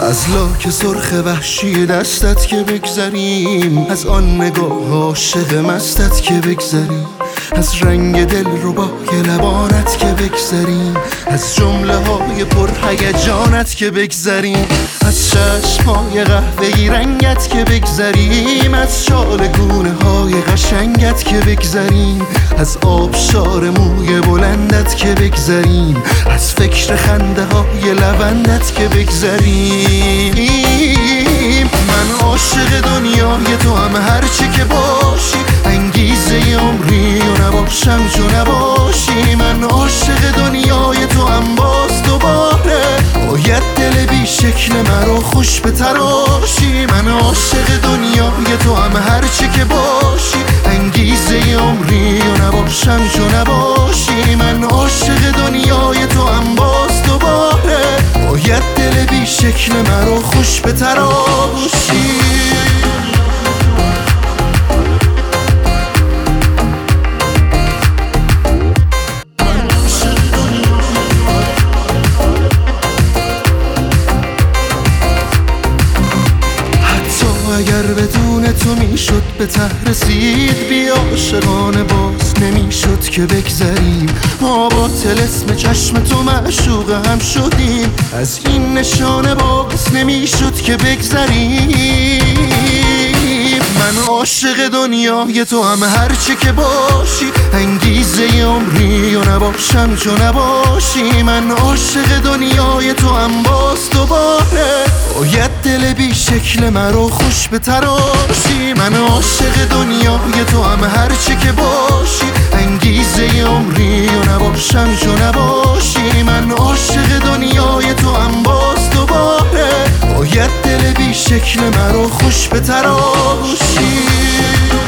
از لاک سرخ وحشی دستت که بگذریم، از آن نگاه عاشق مستت که بگذریم، از رنگ دل ربای لبانت که بگذریم، از جمله های پر هیجانت که بگذریم، از چشم‌های قهوه‌ای رنگت که بگذریم، از شالگونه های قشنگت که بگذریم، از آبشار موی بلندت که بگذریم، از فکر خنده های لبندت که بگذریم. من عاشق دنیای تو هم هرچی که باشی، انگیزه عمری و نباشم چو نباشی. من عاشق دنیای تو هم باز دوباره باید دل بی شکل مرا خوش بتراشی. من عاشق دنیای تو هم هرچی که باشی، انگیزه عمری و نباشم چو نباشی. من عاشق دنیای تو هم باز دوباره باید دل بی شکل مرا خوش بتراشی. اگر بدون تو میشد به ته رسید، بی عاشقانه باز نمیشد که بگذریم. ما با طلسم چشم تو معشوق هم شدیم، از این نشانه باز نمیشد که بگذریم. من عاشق دنیای تو هم هرچی که باشی، انگیزه عمری و نباشم چو نباشی. من عاشق دنیای تو هم باز دوباره باید دل بی شکل مرا خوش بتراشی. من عاشق دنیای تو هم هرچی که باشی، انگیزه عمری و نباشم چو نباشی. من عاشق دنیای تو هم باز دوباره باید دل بی شکل مرا خوش بتراشی.